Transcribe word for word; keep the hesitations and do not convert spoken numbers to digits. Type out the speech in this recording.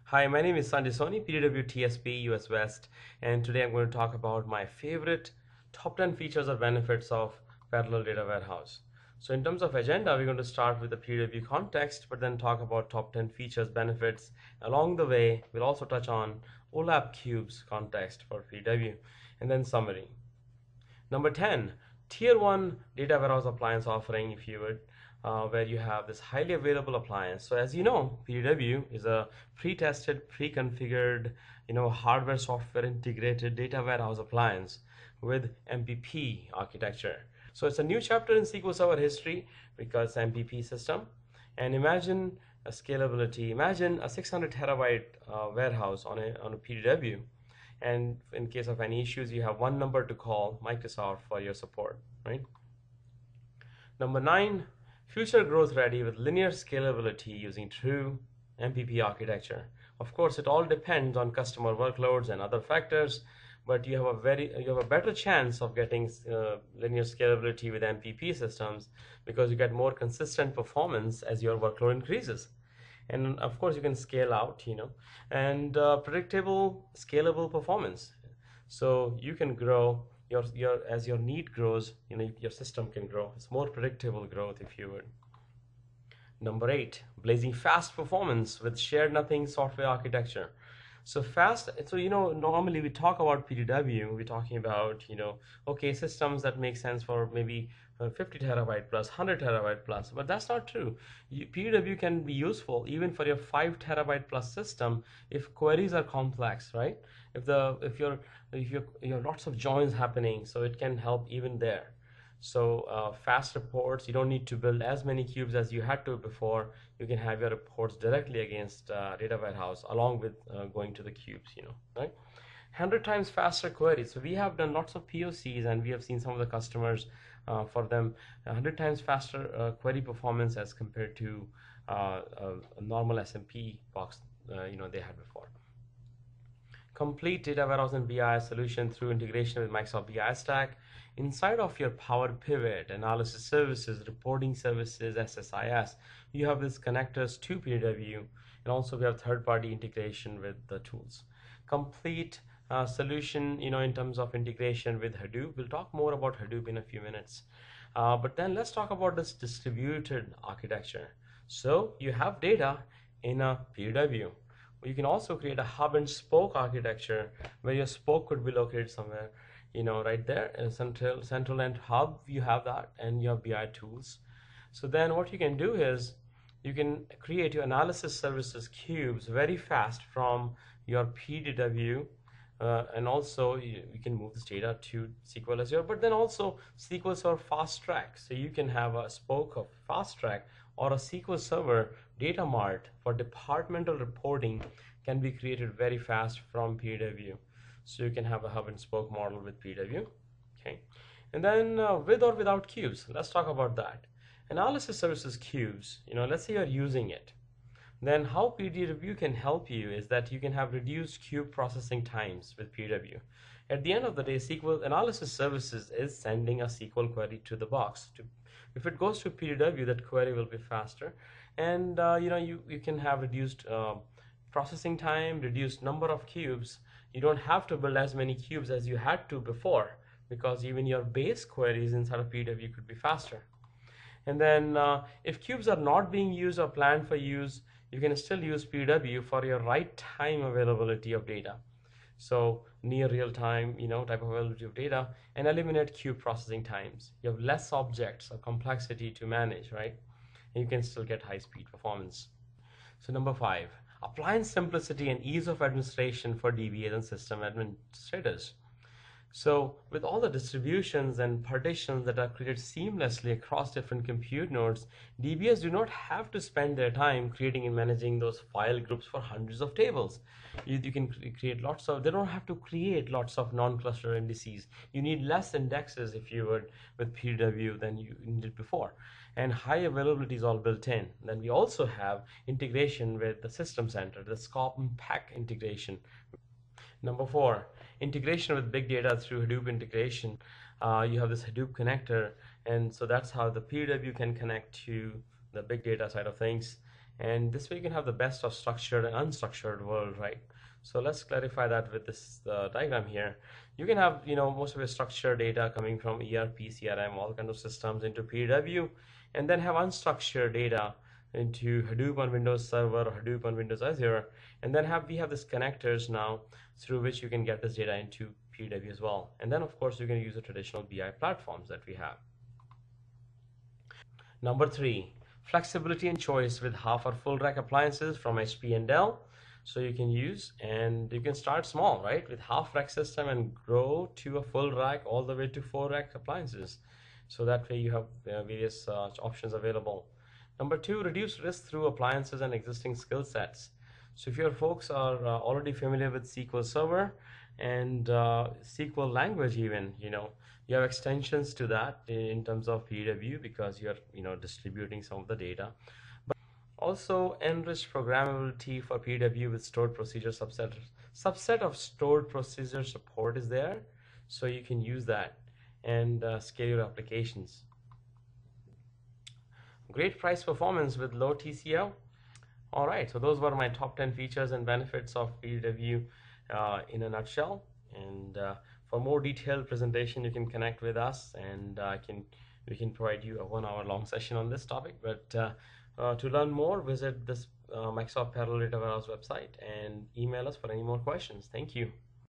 Hi, my name is Sanjay Soni, P D W T S P U S West, and today I'm going to talk about my favorite top ten features or benefits of parallel data warehouse. So in terms of agenda, we're going to start with the P D W context, but then talk about top ten features, benefits. Along the way, we'll also touch on OLAP cubes context for P D W, and then summary. Number ten, tier one data warehouse appliance offering, if you would, uh, where you have this highly available appliance. So as you know, P D W is a pre-tested, pre-configured, you know, hardware software integrated data warehouse appliance with M P P architecture. So it's a new chapter in S Q L Server history because M P P system. And imagine a scalability. Imagine a six hundred terabyte uh, warehouse on a, on a P D W, and in case of any issues you have one number to call Microsoft for your support, right? Number nine, future growth ready with linear scalability using true M P P architecture. Of course, it all depends on customer workloads and other factors, but you have a very you have a better chance of getting uh, linear scalability with M P P systems because you get more consistent performance as your workload increases. And of course you can scale out, you know, and uh, predictable scalable performance, so you can grow your your as your need grows, you know, your system can grow. It's more predictable growth, if you would. Number eight, blazing fast performance with shared nothing software architecture. So fast, so you know, normally we talk about P D W, we're talking about, you know, okay, systems that make sense for maybe uh, fifty terabyte plus, one hundred terabyte plus, but that's not true. You, P D W can be useful even for your five terabyte plus system if queries are complex, right? If the if you're if you're, you have lots of joins happening, so it can help even there. So uh, fast reports, you don't need to build as many cubes as you had to before. You can have your reports directly against uh, data warehouse along with uh, going to the cubes, you know, right? one hundred times faster queries. So we have done lots of P O Cs and we have seen some of the customers uh, for them one hundred times faster uh, query performance as compared to uh, a, a normal S M P box, uh, you know, they had before. Complete data warehouse and B I solution through integration with Microsoft B I Stack. Inside of your Power Pivot, analysis services, reporting services, S S I S, you have these connectors to P D W, and also we have third-party integration with the tools. Complete uh, solution, you know, in terms of integration with Hadoop. We'll talk more about Hadoop in a few minutes. Uh, but then let's talk about this distributed architecture. So you have data in a P D W. You can also create a hub and spoke architecture where your spoke could be located somewhere, you know, right there in central central and hub. You have that, and you have B I tools. So then what you can do is you can create your analysis services cubes very fast from your P D W, uh, and also you, you can move this data to S Q L Azure, but then also S Q L Server Fast Track. So you can have a spoke of Fast Track or a S Q L Server Data Mart for departmental reporting can be created very fast from P D W. So you can have a hub and spoke model with P D W. Okay, and then uh, with or without cubes, let's talk about that. Analysis services cubes, you know, let's say you're using it. Then how P D W can help you is that you can have reduced cube processing times with P D W. At the end of the day, S Q L analysis services is sending a S Q L query to the box. To, if it goes to P D W, that query will be faster, and uh, you know, you you can have reduced uh, processing time, reduced number of cubes. You don't have to build as many cubes as you had to before because even your base queries inside of P D W could be faster. And then uh, if cubes are not being used or planned for use, you can still use P D W for your right time availability of data. So near real time, you know, type of availability of data, and eliminate cube processing times. You have less objects or complexity to manage, right? And you can still get high speed performance. So number five, appliance simplicity and ease of administration for D B As and system administrators. So with all the distributions and partitions that are created seamlessly across different compute nodes, D B As do not have to spend their time creating and managing those file groups for hundreds of tables. You, you can create lots of, they don't have to create lots of non-cluster indices. You need less indexes, if you would, with P D W than you needed before. And high availability is all built in. Then we also have integration with the system center, the SCOP and P A C integration. Number four, integration with big data through Hadoop integration. Uh, you have this Hadoop connector, and so that's how the P D W can connect to the big data side of things. And this way you can have the best of structured and unstructured world, right? So let's clarify that with this uh, diagram here. You can have, you know, most of your structured data coming from E R P, C R M, all kinds of systems into P W, and then have unstructured data into Hadoop on Windows Server or Hadoop on Windows Azure, and then have we have these connectors now through which you can get this data into P W as well. And then of course you can use the traditional B I platforms that we have. Number three, flexibility and choice with half or full rack appliances from H P and Dell. So you can use, and you can start small, right, with half rack system and grow to a full rack all the way to four rack appliances. So that way you have uh, various uh, options available. Number two, reduce risk through appliances and existing skill sets. So if your folks are uh, already familiar with S Q L Server and uh, S Q L language even, you know, you have extensions to that in terms of P W because you're, you know, distributing some of the data. But also enriched programmability for P W with stored procedure subset. Subset of stored procedure support is there, so you can use that and uh, scale your applications. Great price performance with low T C O. All right, so those were my top ten features and benefits of P W uh, in a nutshell. And uh, for more detailed presentation, you can connect with us, and I uh, can we can provide you a one-hour-long session on this topic. But uh, uh, to learn more, visit this uh, Microsoft Parallel Data Warehouse website and email us for any more questions. Thank you.